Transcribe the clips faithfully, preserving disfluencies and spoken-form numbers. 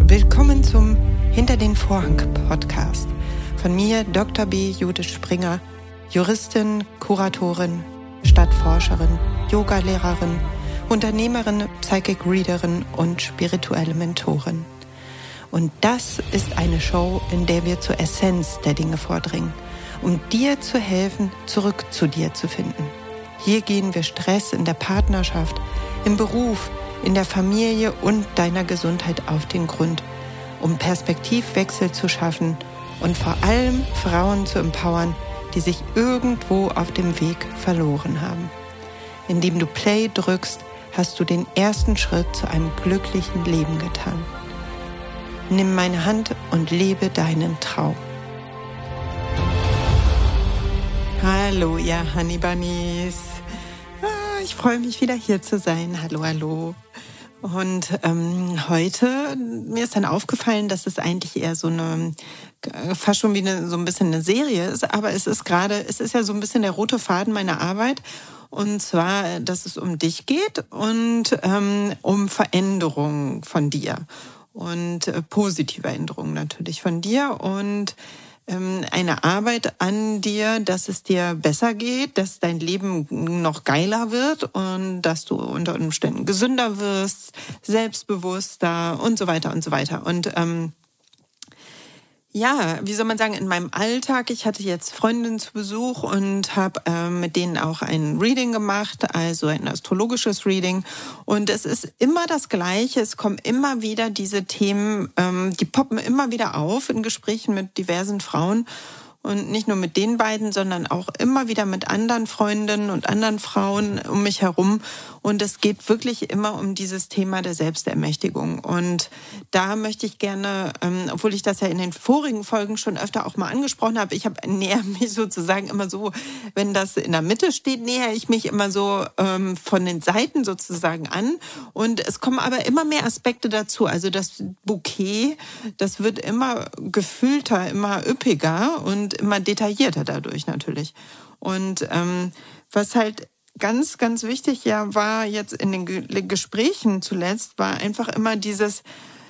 Willkommen zum Hinter den Vorhang Podcast von mir, Doktor B. Judith Springer, Juristin, Kuratorin, Stadtforscherin, Yogalehrerin, Unternehmerin, Psychic Readerin und spirituelle Mentorin. Und das ist eine Show, in der wir zur Essenz der Dinge vordringen, um dir zu helfen, zurück zu dir zu finden. Hier gehen wir Stress in der Partnerschaft, im Beruf, in der Familie und deiner Gesundheit auf den Grund, um Perspektivwechsel zu schaffen und vor allem Frauen zu empowern, die sich irgendwo auf dem Weg verloren haben. Indem du Play drückst, hast du den ersten Schritt zu einem glücklichen Leben getan. Nimm meine Hand und lebe deinen Traum. Hallo, ihr Honey Bunnies. Ah, ich freue mich, wieder hier zu sein. Hallo, hallo. Und ähm, heute, mir ist dann aufgefallen, dass es eigentlich eher so eine, fast schon wie eine, so ein bisschen eine Serie ist, aber es ist gerade, es ist ja so ein bisschen der rote Faden meiner Arbeit. Und zwar, dass es um dich geht und ähm, um Veränderung von dir. Und äh, positive Änderungen natürlich von dir und ähm, eine Arbeit an dir, dass es dir besser geht, dass dein Leben noch geiler wird und dass du unter Umständen gesünder wirst, selbstbewusster und so weiter und so weiter. Und ähm, ja, wie soll man sagen, in meinem Alltag, ich hatte jetzt Freundinnen zu Besuch und habe äh, mit denen auch ein Reading gemacht, also ein astrologisches Reading. Und es ist immer das Gleiche, es kommen immer wieder diese Themen, ähm, die poppen immer wieder auf in Gesprächen mit diversen Frauen. Und nicht nur mit den beiden, sondern auch immer wieder mit anderen Freundinnen und anderen Frauen um mich herum. Und es geht wirklich immer um dieses Thema der Selbstermächtigung. Und da möchte ich gerne, ähm, obwohl ich das ja in den vorigen Folgen schon öfter auch mal angesprochen habe, ich habe näher mich sozusagen immer so, wenn das in der Mitte steht, näher ich mich immer so ähm, von den Seiten sozusagen an. Und es kommen aber immer mehr Aspekte dazu. Also das Bouquet, das wird immer gefüllter, immer üppiger und immer detaillierter dadurch natürlich. Und ähm, was halt ganz, ganz wichtig ja war jetzt in den Ge- Gesprächen zuletzt, war einfach immer dieses,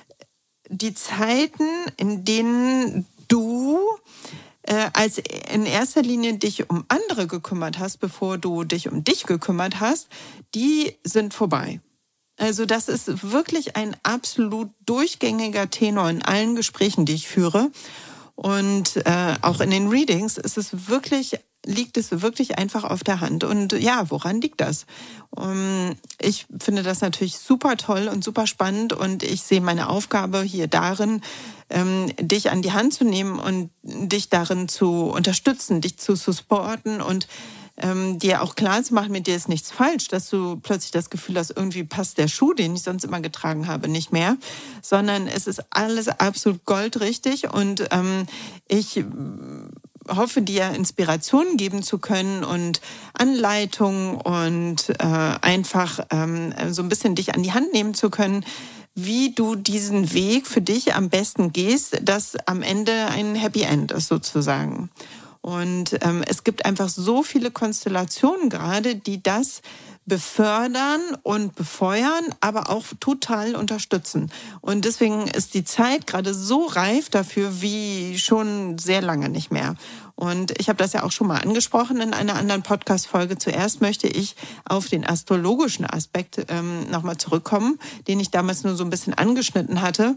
die Zeiten, in denen du äh, als in erster Linie dich um andere gekümmert hast, bevor du dich um dich gekümmert hast, die sind vorbei. Also das ist wirklich ein absolut durchgängiger Tenor in allen Gesprächen, die ich führe. Und äh, auch in den Readings ist es wirklich, liegt es wirklich einfach auf der Hand. Und ja, woran liegt das? Um, ich finde das natürlich super toll und super spannend und ich sehe meine Aufgabe hier darin, ähm, dich an die Hand zu nehmen und dich darin zu unterstützen, dich zu supporten und ähm, dir auch klar zu machen, mit dir ist nichts falsch, dass du plötzlich das Gefühl hast, irgendwie passt der Schuh, den ich sonst immer getragen habe, nicht mehr, sondern es ist alles absolut goldrichtig und ähm, ich hoffe, dir Inspirationen geben zu können und Anleitungen und äh, einfach ähm, so ein bisschen dich an die Hand nehmen zu können, wie du diesen Weg für dich am besten gehst, dass am Ende ein Happy End ist sozusagen. Und ähm, es gibt einfach so viele Konstellationen gerade, die das befördern und befeuern, aber auch total unterstützen. Und deswegen ist die Zeit gerade so reif dafür wie schon sehr lange nicht mehr. Und ich habe das ja auch schon mal angesprochen in einer anderen Podcast-Folge. Zuerst möchte ich auf den astrologischen Aspekt ähm, nochmal zurückkommen, den ich damals nur so ein bisschen angeschnitten hatte.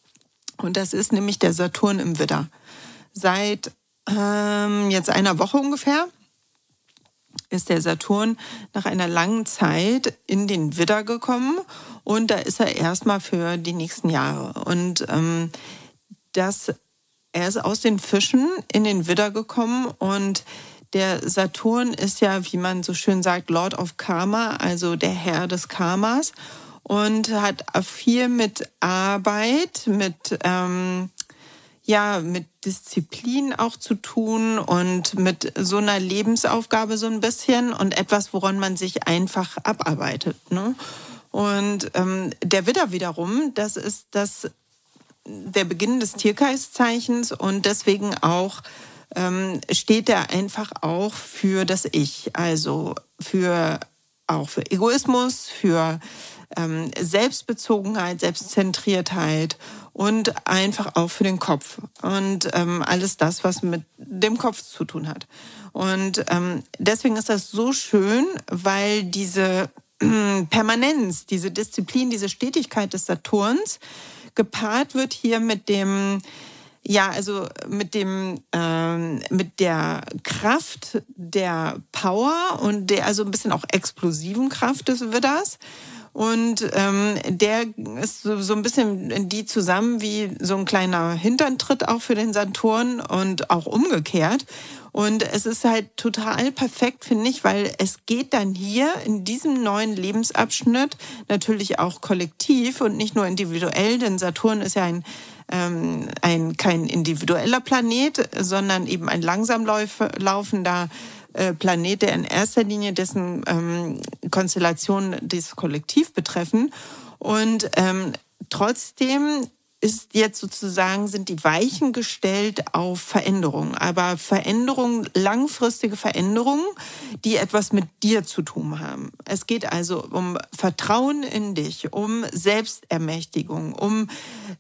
Und das ist nämlich der Saturn im Widder. Seit ähm, jetzt einer Woche ungefähr ist der Saturn nach einer langen Zeit in den Widder gekommen und da ist er erstmal für die nächsten Jahre. Und ähm, das, er ist aus den Fischen in den Widder gekommen und der Saturn ist ja, wie man so schön sagt, Lord of Karma, also der Herr des Karmas und hat viel mit Arbeit, mit ähm, ja, mit Disziplin auch zu tun und mit so einer Lebensaufgabe so ein bisschen und etwas, woran man sich einfach abarbeitet, ne? Und ähm, der Widder wiederum, das ist das der Beginn des Tierkreiszeichens und deswegen auch ähm, steht er einfach auch für das Ich, also für auch für Egoismus, für ähm, Selbstbezogenheit, Selbstzentriertheit und einfach auch für den Kopf und ähm, alles das, was mit dem Kopf zu tun hat. Und ähm, deswegen ist das so schön, weil diese äh, Permanenz, diese Disziplin, diese Stetigkeit des Saturns gepaart wird hier mit dem Ja, also mit dem ähm, mit der Kraft der Power und der also ein bisschen auch explosiven Kraft des Widders. Und ähm, der ist so, so ein bisschen die zusammen wie so ein kleiner Hinterntritt auch für den Saturn und auch umgekehrt. Und es ist halt total perfekt, finde ich, weil es geht dann hier in diesem neuen Lebensabschnitt natürlich auch kollektiv und nicht nur individuell, denn Saturn ist ja ein ähm, ein kein individueller Planet, sondern eben ein langsam laufender Planet, der in erster Linie dessen ähm, Konstellationen das Kollektiv betreffen. Und ähm, trotzdem ist jetzt sozusagen, sind die Weichen gestellt auf Veränderungen. Aber Veränderungen, langfristige Veränderungen, die etwas mit dir zu tun haben. Es geht also um Vertrauen in dich, um Selbstermächtigung, um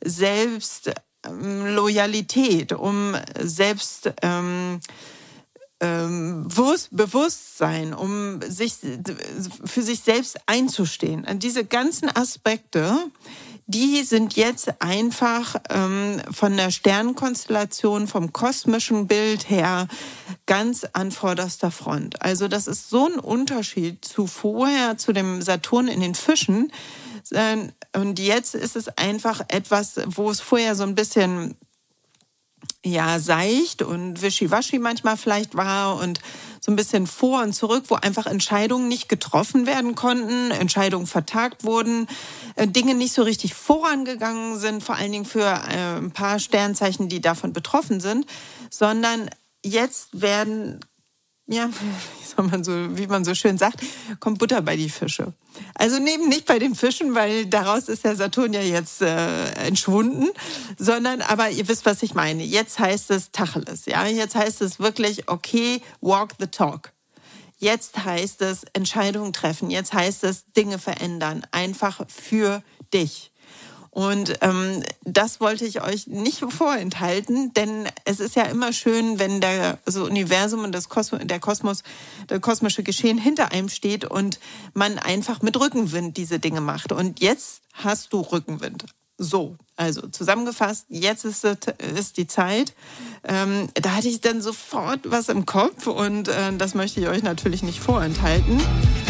Selbstloyalität, um Selbst... Ähm, Ähm, Bewusstsein, um sich für sich selbst einzustehen. Und diese ganzen Aspekte, die sind jetzt einfach ähm, von der Sternenkonstellation, vom kosmischen Bild her ganz an vorderster Front. Also das ist so ein Unterschied zu vorher, zu dem Saturn in den Fischen. Und jetzt ist es einfach etwas, wo es vorher so ein bisschen ja, seicht und wischiwaschi manchmal vielleicht war und so ein bisschen vor und zurück, wo einfach Entscheidungen nicht getroffen werden konnten, Entscheidungen vertagt wurden, Dinge nicht so richtig vorangegangen sind, vor allen Dingen für ein paar Sternzeichen, die davon betroffen sind, sondern jetzt werden, ja, wie soll man so, wie man so schön sagt, kommt Butter bei die Fische. Also neben nicht bei den Fischen, weil daraus ist der Saturn ja jetzt äh, entschwunden, sondern aber ihr wisst, was ich meine. Jetzt heißt es Tacheles, ja. Jetzt heißt es wirklich, okay, walk the talk. Jetzt heißt es Entscheidungen treffen. Jetzt heißt es Dinge verändern. Einfach für dich. Und ähm, das wollte ich euch nicht vorenthalten, denn es ist ja immer schön, wenn der so Universum und das Kosmos, der Kosmos, der kosmische Geschehen hinter einem steht und man einfach mit Rückenwind diese Dinge macht. Und jetzt hast du Rückenwind. So, also zusammengefasst, jetzt ist, es, ist die Zeit. Ähm, da hatte ich dann sofort was im Kopf und äh, das möchte ich euch natürlich nicht vorenthalten.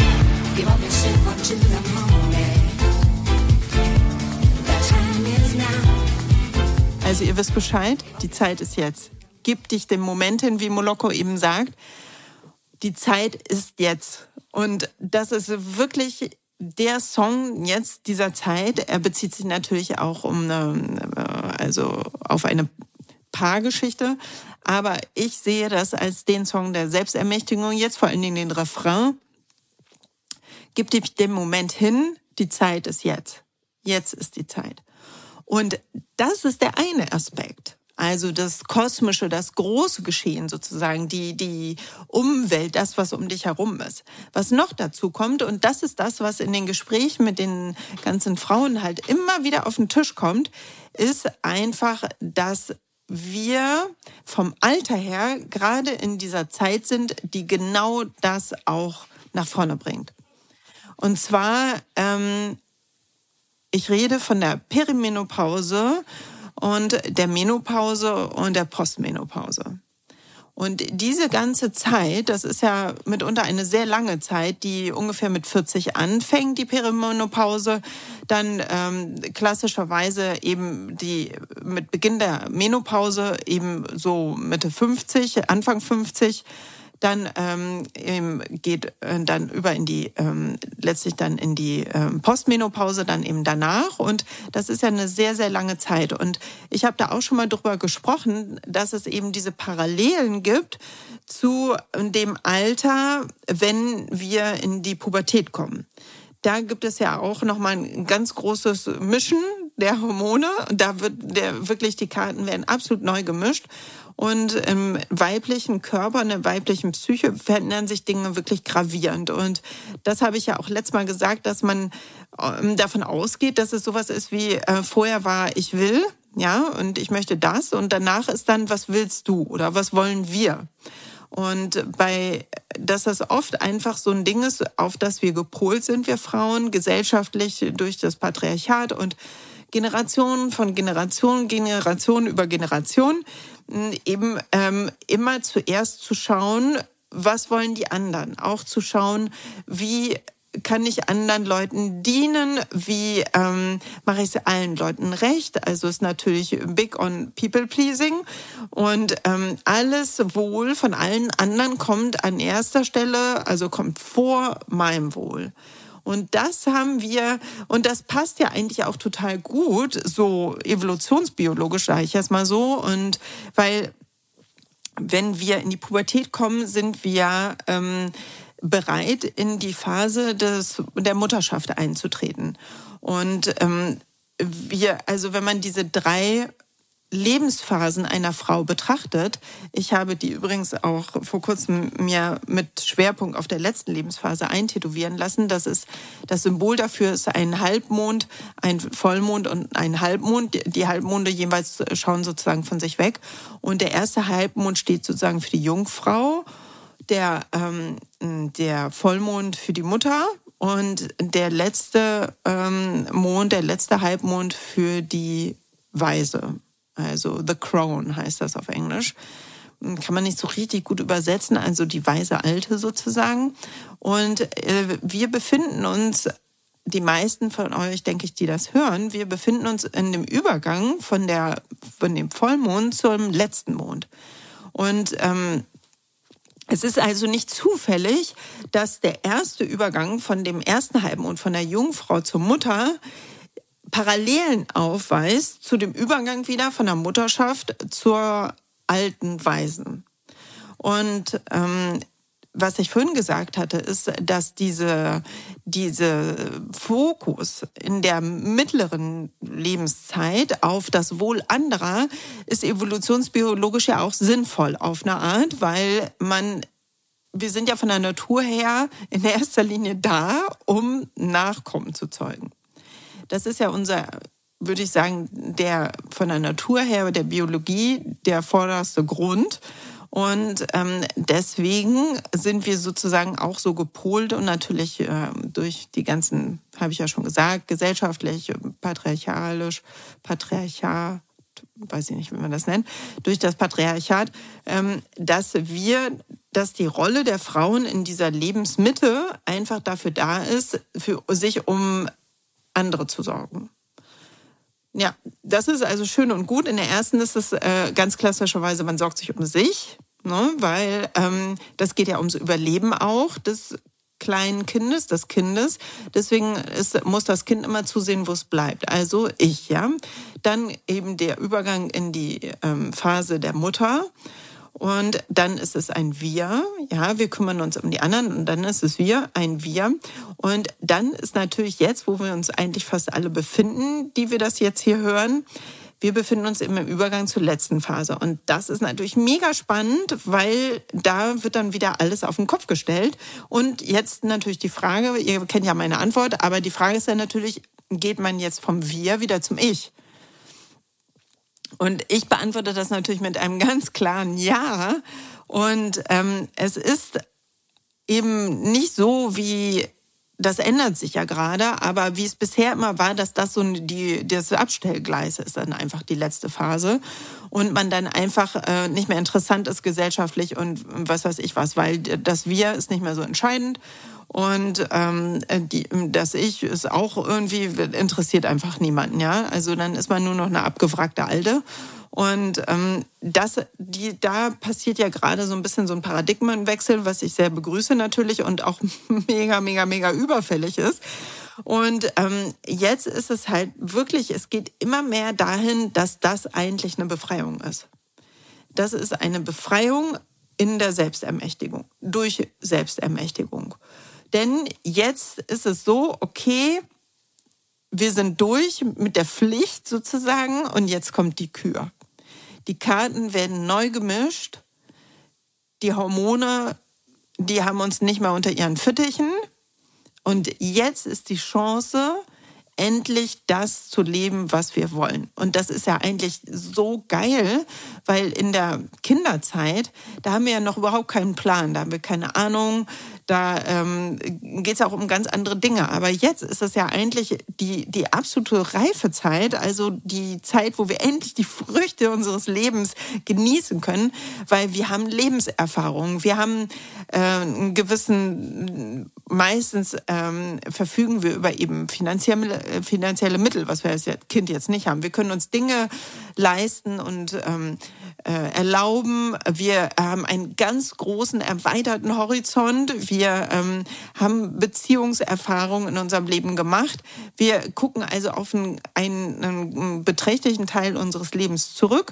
Also ihr wisst Bescheid, die Zeit ist jetzt. Gib dich dem Moment hin, wie Moloko eben sagt. Die Zeit ist jetzt. Und das ist wirklich der Song jetzt dieser Zeit. Er bezieht sich natürlich auch um eine, also auf eine Paargeschichte. Aber ich sehe das als den Song der Selbstermächtigung. Jetzt vor allen Dingen den Refrain. Gib dich dem Moment hin, die Zeit ist jetzt. Jetzt ist die Zeit. Und das ist der eine Aspekt. Also das Kosmische, das große Geschehen sozusagen, die, die Umwelt, das, was um dich herum ist. Was noch dazu kommt, und das ist das, was in den Gesprächen mit den ganzen Frauen halt immer wieder auf den Tisch kommt, ist einfach, dass wir vom Alter her gerade in dieser Zeit sind, die genau das auch nach vorne bringt. Und zwar... Ähm, Ich rede von der Perimenopause und der Menopause und der Postmenopause. Und diese ganze Zeit, das ist ja mitunter eine sehr lange Zeit, die ungefähr mit vierzig anfängt, die Perimenopause, dann ähm, klassischerweise eben die mit Beginn der Menopause eben so Mitte fünfzig, Anfang fünfzig, dann ähm, geht äh, dann über in die, ähm, letztlich dann in die ähm, Postmenopause, dann eben danach. Und das ist ja eine sehr, sehr lange Zeit. Und ich habe da auch schon mal drüber gesprochen, dass es eben diese Parallelen gibt zu dem Alter, wenn wir in die Pubertät kommen. Da gibt es ja auch nochmal ein ganz großes Mischen der Hormone. Da wird der wirklich, die Karten werden absolut neu gemischt. Und im weiblichen Körper, in der weiblichen Psyche verändern sich Dinge wirklich gravierend. Und das habe ich ja auch letztes Mal gesagt, dass man ähm, davon ausgeht, dass es sowas ist wie, äh, vorher war ich will, ja, und ich möchte das. Und danach ist dann, was willst du oder was wollen wir? Und bei, dass das oft einfach so ein Ding ist, auf das wir gepolt sind, wir Frauen, gesellschaftlich durch das Patriarchat und Generationen von Generation, Generation über Generation, eben ähm, immer zuerst zu schauen, was wollen die anderen? Auch zu schauen, wie kann ich anderen Leuten dienen? Wie ähm, mache ich es allen Leuten recht? Also ist natürlich big on people-pleasing. Und ähm, alles Wohl von allen anderen kommt an erster Stelle, also kommt vor meinem Wohl. Und das haben wir, und das passt ja eigentlich auch total gut, so evolutionsbiologisch, sage ich jetzt mal so. Und weil, wenn wir in die Pubertät kommen, sind wir ähm, bereit, in die Phase des, der Mutterschaft einzutreten. Und ähm, wir, also wenn man diese drei Lebensphasen einer Frau betrachtet, ich habe die übrigens auch vor kurzem mir mit Schwerpunkt auf der letzten Lebensphase eintätowieren lassen. Das ist, das Symbol dafür ist ein Halbmond, ein Vollmond und ein Halbmond. Die Halbmonde jeweils schauen sozusagen von sich weg. Und der erste Halbmond steht sozusagen für die Jungfrau, der, ähm, der Vollmond für die Mutter und der letzte ähm, Mond, der letzte Halbmond für die Weise. Also The Crone heißt das auf Englisch. Kann man nicht so richtig gut übersetzen, also die weise Alte sozusagen. Und äh, wir befinden uns, die meisten von euch, denke ich, die das hören, wir befinden uns in dem Übergang von, der, von dem Vollmond zum letzten Mond. Und ähm, es ist also nicht zufällig, dass der erste Übergang von dem ersten Halbmond, von der Jungfrau zur Mutter, Parallelen aufweist zu dem Übergang wieder von der Mutterschaft zur alten Weisen. Und ähm, was ich vorhin gesagt hatte, ist, dass diese, diese Fokus in der mittleren Lebenszeit auf das Wohl anderer ist evolutionsbiologisch ja auch sinnvoll auf eine Art, weil man, wir sind ja von der Natur her in erster Linie da, um Nachkommen zu zeugen. Das ist ja unser, würde ich sagen, der von der Natur her, der Biologie, der vorderste Grund. Und ähm, deswegen sind wir sozusagen auch so gepolt und natürlich äh, durch die ganzen, habe ich ja schon gesagt, gesellschaftlich, patriarchalisch, Patriarchat, weiß ich nicht, wie man das nennt, durch das Patriarchat, ähm, dass wir, dass die Rolle der Frauen in dieser Lebensmitte einfach dafür da ist, für sich um andere zu sorgen. Ja, das ist also schön und gut. In der ersten ist es äh, ganz klassischerweise, man sorgt sich um sich, ne, weil ähm, das geht ja ums Überleben auch des kleinen Kindes, des Kindes. Deswegen ist, muss das Kind immer zusehen, wo es bleibt. Also ich, ja. Dann eben der Übergang in die ähm, Phase der Mutter. Und dann ist es ein Wir, ja, wir kümmern uns um die anderen und dann ist es wir, ein Wir. Und dann ist natürlich jetzt, wo wir uns eigentlich fast alle befinden, die wir das jetzt hier hören, wir befinden uns im Übergang zur letzten Phase. Und das ist natürlich mega spannend, weil da wird dann wieder alles auf den Kopf gestellt. Und jetzt natürlich die Frage, ihr kennt ja meine Antwort, aber die Frage ist dann natürlich, geht man jetzt vom Wir wieder zum Ich? Und ich beantworte das natürlich mit einem ganz klaren Ja. Und ähm, es ist eben nicht so, wie, das ändert sich ja gerade, aber wie es bisher immer war, dass das so die, das Abstellgleis ist, dann einfach die letzte Phase. Und man dann einfach äh, nicht mehr interessant ist gesellschaftlich und was weiß ich was, weil das Wir ist nicht mehr so entscheidend. Und ähm, die, das Ich ist auch irgendwie, interessiert einfach niemanden, ja. Also dann ist man nur noch eine abgewrackte Alte. Und ähm, das, die, da passiert ja gerade so ein bisschen so ein Paradigmenwechsel, was ich sehr begrüße natürlich und auch mega, mega, mega überfällig ist. Und ähm, jetzt ist es halt wirklich, es geht immer mehr dahin, dass das eigentlich eine Befreiung ist. Das ist eine Befreiung in der Selbstermächtigung, durch Selbstermächtigung. Denn jetzt ist es so, okay, wir sind durch mit der Pflicht sozusagen und jetzt kommt die Kür. Die Karten werden neu gemischt. Die Hormone, die haben uns nicht mehr unter ihren Fittichen. Und jetzt ist die Chance, endlich das zu leben, was wir wollen. Und das ist ja eigentlich so geil, weil in der Kinderzeit, da haben wir ja noch überhaupt keinen Plan, da haben wir keine Ahnung, da ähm, geht es auch um ganz andere Dinge. Aber jetzt ist es ja eigentlich die, die absolute Reifezeit, also die Zeit, wo wir endlich die Früchte unseres Lebens genießen können, weil wir haben Lebenserfahrung, wir haben äh, einen gewissen, meistens ähm, verfügen wir über eben finanzielle, finanzielle Mittel, was wir als Kind jetzt nicht haben. Wir können uns Dinge leisten und ähm, äh, erlauben. Wir haben einen ganz großen, erweiterten Horizont. Wir ähm, haben Beziehungserfahrungen in unserem Leben gemacht. Wir gucken also auf einen, einen, einen beträchtlichen Teil unseres Lebens zurück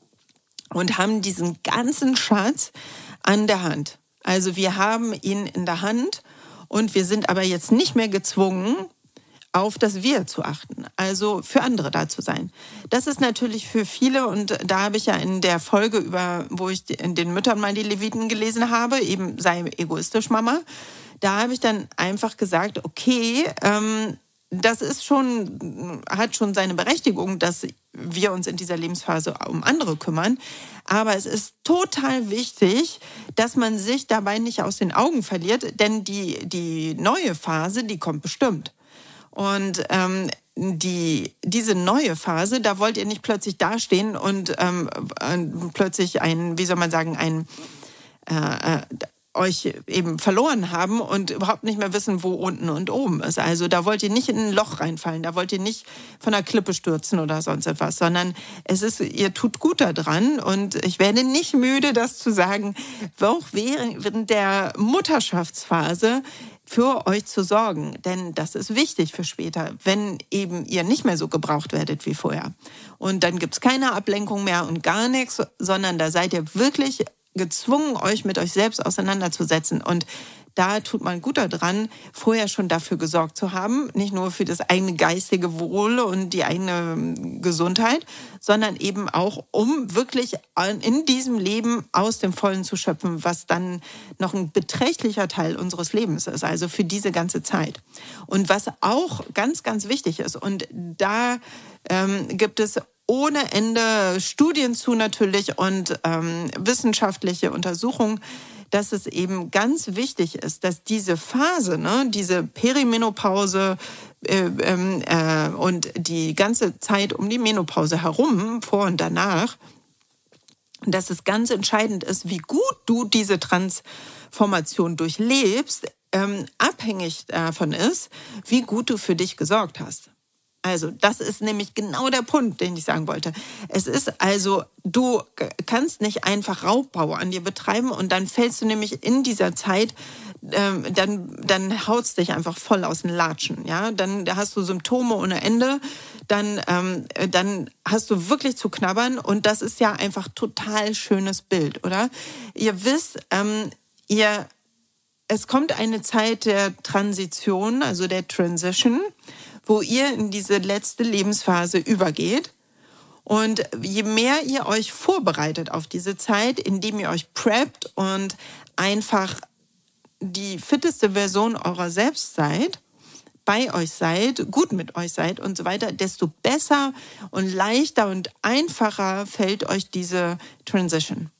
und haben diesen ganzen Schatz an der Hand. Also wir haben ihn in der Hand und wir sind aber jetzt nicht mehr gezwungen, auf das Wir zu achten, also für andere da zu sein. Das ist natürlich für viele, und da habe ich ja in der Folge, über, wo ich in den Müttern mal die Leviten gelesen habe, eben sei egoistisch, Mama, da habe ich dann einfach gesagt, okay, ähm, das ist schon, hat schon seine Berechtigung, dass wir uns in dieser Lebensphase um andere kümmern. Aber es ist total wichtig, dass man sich dabei nicht aus den Augen verliert, denn die, die neue Phase, die kommt bestimmt. Und ähm, die, diese neue Phase, da wollt ihr nicht plötzlich dastehen und ähm, äh, plötzlich ein, wie soll man sagen, ein äh, euch eben verloren haben und überhaupt nicht mehr wissen, wo unten und oben ist. Also da wollt ihr nicht in ein Loch reinfallen, da wollt ihr nicht von der Klippe stürzen oder sonst etwas, sondern es ist, ihr tut gut daran, und ich werde nicht müde, das zu sagen, auch während der Mutterschaftsphase für euch zu sorgen, denn das ist wichtig für später, wenn eben ihr nicht mehr so gebraucht werdet wie vorher. Und dann gibt's keine Ablenkung mehr und gar nichts, sondern da seid ihr wirklich gezwungen, euch mit euch selbst auseinanderzusetzen. Und da tut man gut daran, vorher schon dafür gesorgt zu haben, nicht nur für das eigene geistige Wohl und die eigene Gesundheit, sondern eben auch, um wirklich in diesem Leben aus dem Vollen zu schöpfen, was dann noch ein beträchtlicher Teil unseres Lebens ist, also für diese ganze Zeit. Und was auch ganz, ganz wichtig ist, und da ähm, gibt es ohne Ende Studien zu natürlich und ähm, wissenschaftliche Untersuchungen, dass es eben ganz wichtig ist, dass diese Phase, ne, diese Perimenopause äh, äh, und die ganze Zeit um die Menopause herum, vor und danach, dass es ganz entscheidend ist, wie gut du diese Transformation durchlebst, ähm, abhängig davon ist, wie gut du für dich gesorgt hast. Also das ist nämlich genau der Punkt, den ich sagen wollte. Es ist also, du kannst nicht einfach Raubbau an dir betreiben und dann fällst du nämlich in dieser Zeit, ähm, dann, dann haut's dich einfach voll aus den Latschen. Ja? Dann hast du Symptome ohne Ende, dann, ähm, dann hast du wirklich zu knabbern, und das ist ja einfach total schönes Bild, oder? Ihr wisst, ähm, ihr, es kommt eine Zeit der Transition, also der Transition, wo ihr in diese letzte Lebensphase übergeht. Und je mehr ihr euch vorbereitet auf diese Zeit, indem ihr euch preppt und einfach die fitteste Version eurer selbst seid, bei euch seid, gut mit euch seid und so weiter, desto besser und leichter und einfacher fällt euch diese Transition.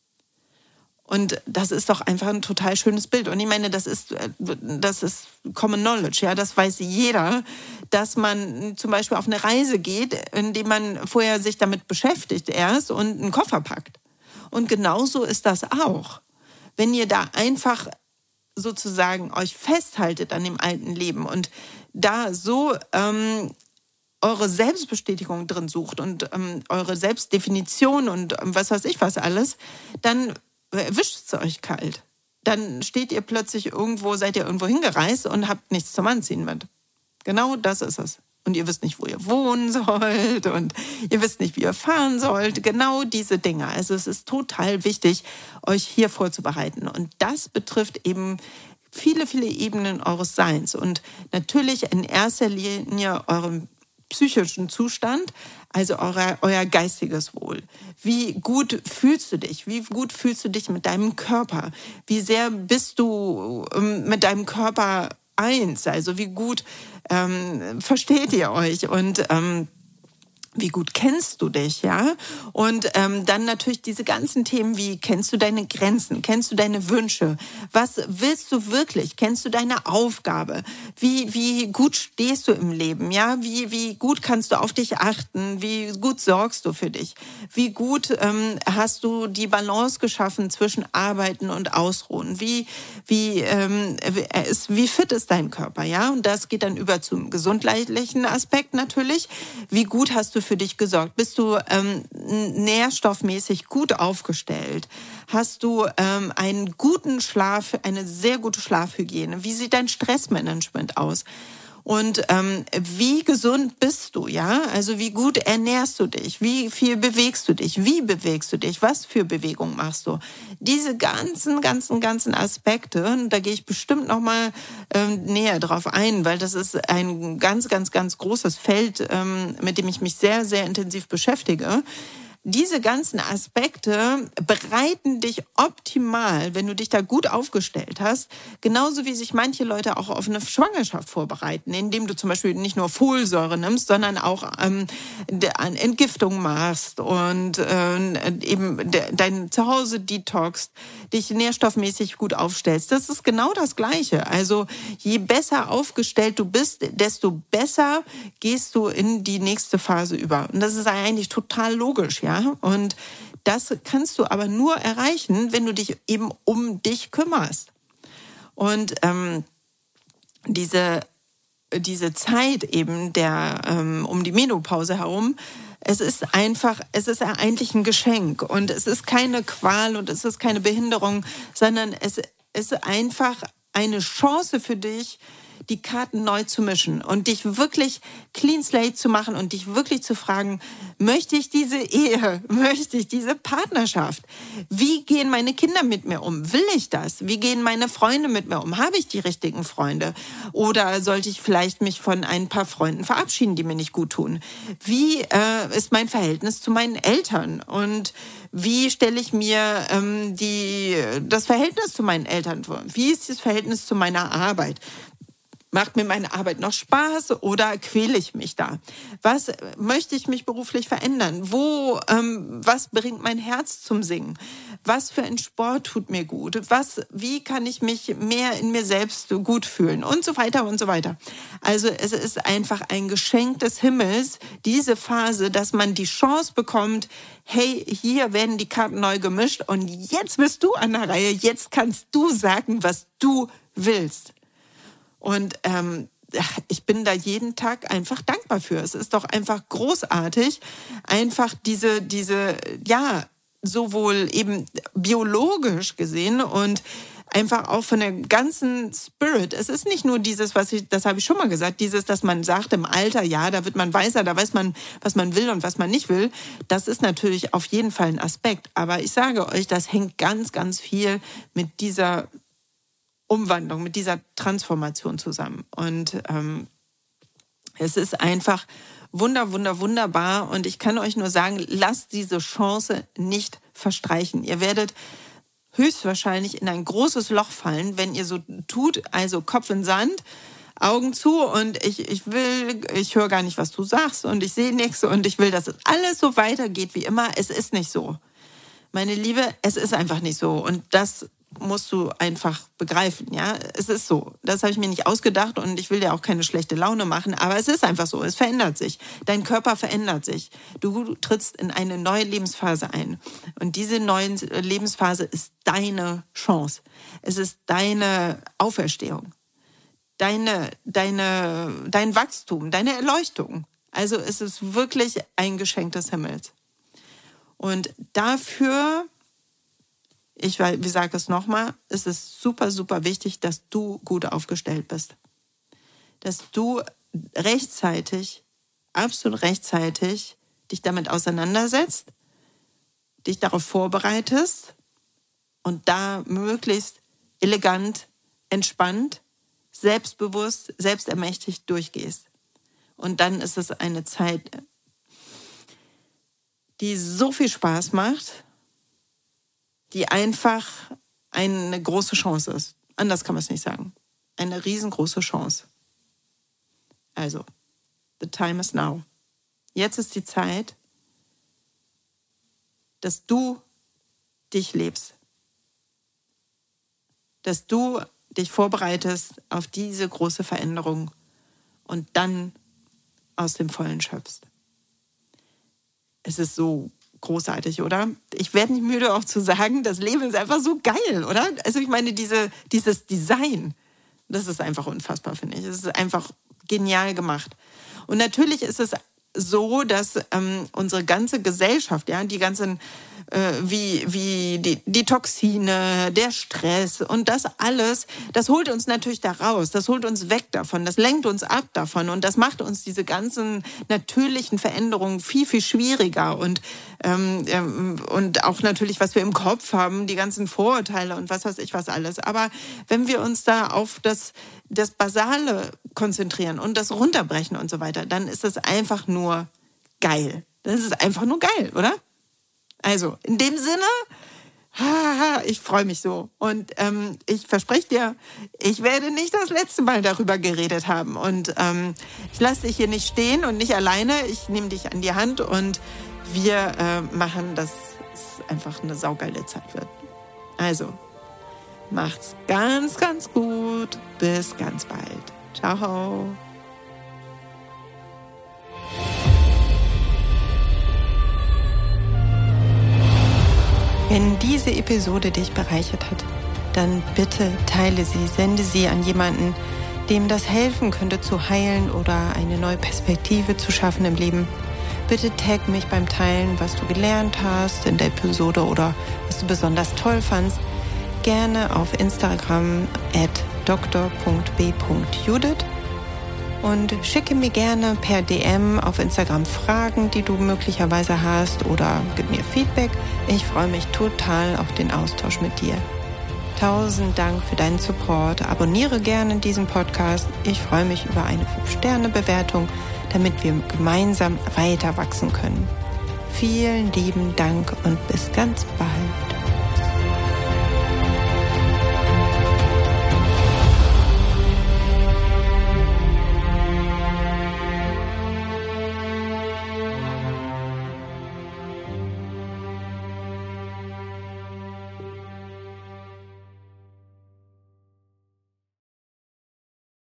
Und das ist doch einfach ein total schönes Bild. Und ich meine, das ist, das ist Common Knowledge, ja, das weiß jeder, dass man zum Beispiel auf eine Reise geht, indem man vorher sich damit beschäftigt erst und einen Koffer packt. Und genauso ist das auch. Wenn ihr da einfach sozusagen euch festhaltet an dem alten Leben und da so ähm, eure Selbstbestätigung drin sucht und ähm, eure Selbstdefinition und ähm, was weiß ich was alles, dann erwischt es euch kalt. Dann steht ihr plötzlich irgendwo, seid ihr irgendwo hingereist und habt nichts zum Anziehen mit. Genau das ist es. Und ihr wisst nicht, wo ihr wohnen sollt und ihr wisst nicht, wie ihr fahren sollt. Genau diese Dinge. Also es ist total wichtig, euch hier vorzubereiten. Und das betrifft eben viele, viele Ebenen eures Seins. Und natürlich in erster Linie eurem psychischen Zustand, also euer, euer geistiges Wohl. Wie gut fühlst du dich? Wie gut fühlst du dich mit deinem Körper? Wie sehr bist du ähm, mit deinem Körper eins? Also wie gut ähm, versteht ihr euch? Und ähm, wie gut kennst du dich, ja? Und ähm, dann natürlich diese ganzen Themen wie, kennst du deine Grenzen? Kennst du deine Wünsche? Was willst du wirklich? Kennst du deine Aufgabe? Wie, wie gut stehst du im Leben, ja? Wie, wie gut kannst du auf dich achten? Wie gut sorgst du für dich? Wie gut ähm, hast du die Balance geschaffen zwischen Arbeiten und Ausruhen? Wie, wie, ähm, ist, wie fit ist dein Körper, ja? Und das geht dann über zum gesundheitlichen Aspekt natürlich. Wie gut hast du für dich gesorgt? Bist du ähm, nährstoffmäßig gut aufgestellt? Hast du ähm, einen guten Schlaf, eine sehr gute Schlafhygiene? Wie sieht dein Stressmanagement aus? Und ähm, wie gesund bist du, ja? Also wie gut ernährst du dich? Wie viel bewegst du dich? Wie bewegst du dich? Was für Bewegung machst du? Diese ganzen, ganzen, ganzen Aspekte, und da gehe ich bestimmt noch mal ähm, näher drauf ein, weil das ist ein ganz, ganz, ganz großes Feld, ähm, mit dem ich mich sehr, sehr intensiv beschäftige. Diese ganzen Aspekte bereiten dich optimal, wenn du dich da gut aufgestellt hast, genauso wie sich manche Leute auch auf eine Schwangerschaft vorbereiten, indem du zum Beispiel nicht nur Folsäure nimmst, sondern auch ähm, Entgiftung machst und äh, eben de, dein Zuhause detoxst, dich nährstoffmäßig gut aufstellst. Das ist genau das Gleiche. Also je besser aufgestellt du bist, desto besser gehst du in die nächste Phase über. Und das ist eigentlich total logisch, ja. Und das kannst du aber nur erreichen, wenn du dich eben um dich kümmerst. Und ähm, diese, diese Zeit eben der ähm, um die Menopause herum, es ist einfach, es ist eigentlich ein Geschenk und es ist keine Qual und es ist keine Behinderung, sondern es ist einfach eine Chance für dich, die Karten neu zu mischen und dich wirklich clean slate zu machen und dich wirklich zu fragen, möchte ich diese Ehe, möchte ich diese Partnerschaft? Wie gehen meine Kinder mit mir um? Will ich das? Wie gehen meine Freunde mit mir um? Habe ich die richtigen Freunde? Oder sollte ich vielleicht mich von ein paar Freunden verabschieden, die mir nicht gut tun? Wie äh, ist mein Verhältnis zu meinen Eltern? Und wie stelle ich mir ähm, die, das Verhältnis zu meinen Eltern vor? Wie ist das Verhältnis zu meiner Arbeit? Macht mir meine Arbeit noch Spaß oder quäle ich mich da? Was möchte ich mich beruflich verändern? Wo, ähm, was bringt mein Herz zum Singen? Was für ein Sport tut mir gut? Was, wie kann ich mich mehr in mir selbst gut fühlen? Und so weiter und so weiter. Also es ist einfach ein Geschenk des Himmels, diese Phase, dass man die Chance bekommt, hey, hier werden die Karten neu gemischt und jetzt bist du an der Reihe. Jetzt kannst du sagen, was du willst. Und ähm, ich bin da jeden Tag einfach dankbar für. Es ist doch einfach großartig, einfach diese, diese, ja, sowohl eben biologisch gesehen und einfach auch von der ganzen Spirit. Es ist nicht nur dieses, was ich, das habe ich schon mal gesagt, dieses, dass man sagt im Alter, ja, da wird man weiser, da weiß man, was man will und was man nicht will. Das ist natürlich auf jeden Fall ein Aspekt. Aber ich sage euch, das hängt ganz, ganz viel mit dieser Umwandlung, mit dieser Transformation zusammen. Und ähm, es ist einfach wunder, wunder, wunderbar. Und ich kann euch nur sagen, lasst diese Chance nicht verstreichen. Ihr werdet höchstwahrscheinlich in ein großes Loch fallen, wenn ihr so tut, also Kopf in Sand, Augen zu und ich, ich will, ich höre gar nicht, was du sagst und ich sehe nichts und ich will, dass es alles so weitergeht wie immer. Es ist nicht so. Meine Liebe, es ist einfach nicht so. Und das musst du einfach begreifen, ja. Es ist so. Das habe ich mir nicht ausgedacht und ich will dir auch keine schlechte Laune machen, aber es ist einfach so. Es verändert sich. Dein Körper verändert sich. Du trittst in eine neue Lebensphase ein. Und diese neue Lebensphase ist deine Chance. Es ist deine Auferstehung. Deine, deine, dein Wachstum, deine Erleuchtung. Also es ist wirklich ein Geschenk des Himmels. Und dafür, ich wie sage es nochmal, es ist super, super wichtig, dass du gut aufgestellt bist. Dass du rechtzeitig, absolut rechtzeitig dich damit auseinandersetzt, dich darauf vorbereitest und da möglichst elegant, entspannt, selbstbewusst, selbstermächtigt durchgehst. Und dann ist es eine Zeit, die so viel Spaß macht, die einfach eine große Chance ist. Anders kann man es nicht sagen. Eine riesengroße Chance. Also, the time is now. Jetzt ist die Zeit, dass du dich lebst. Dass du dich vorbereitest auf diese große Veränderung und dann aus dem Vollen schöpfst. Es ist so großartig, oder? Ich werde nicht müde auch zu sagen, das Leben ist einfach so geil, oder? Also ich meine, diese, dieses Design, das ist einfach unfassbar, finde ich. Es ist einfach genial gemacht. Und natürlich ist es so, dass ähm, unsere ganze Gesellschaft, ja, die ganzen, äh, wie, wie die, die Toxine, der Stress und das alles, das holt uns natürlich da raus, das holt uns weg davon, das lenkt uns ab davon und das macht uns diese ganzen natürlichen Veränderungen viel, viel schwieriger und, ähm, ähm, und auch natürlich, was wir im Kopf haben, die ganzen Vorurteile und was weiß ich was alles. Aber wenn wir uns da auf das, das Basale konzentrieren und das runterbrechen und so weiter, dann ist es einfach nur geil. Das ist einfach nur geil, oder? Also, in dem Sinne, ich freue mich so. Und ähm, ich verspreche dir, ich werde nicht das letzte Mal darüber geredet haben. Und ähm, ich lasse dich hier nicht stehen und nicht alleine. Ich nehme dich an die Hand und wir äh, machen, dass es einfach eine saugeile Zeit wird. Also, macht's ganz, ganz gut. Bis ganz bald. Ciao. Wenn diese Episode dich bereichert hat, dann bitte teile sie, sende sie an jemanden, dem das helfen könnte zu heilen oder eine neue Perspektive zu schaffen im Leben. Bitte tag mich beim Teilen, was du gelernt hast in der Episode oder was du besonders toll fandst. Gerne auf Instagram at doktor punkt b punkt judith und schicke mir gerne per D M auf Instagram Fragen, die du möglicherweise hast oder gib mir Feedback. Ich freue mich total auf den Austausch mit dir. Tausend Dank für deinen Support. Abonniere gerne diesen Podcast. Ich freue mich über eine fünf Sterne Bewertung, damit wir gemeinsam weiter wachsen können. Vielen lieben Dank und bis ganz bald.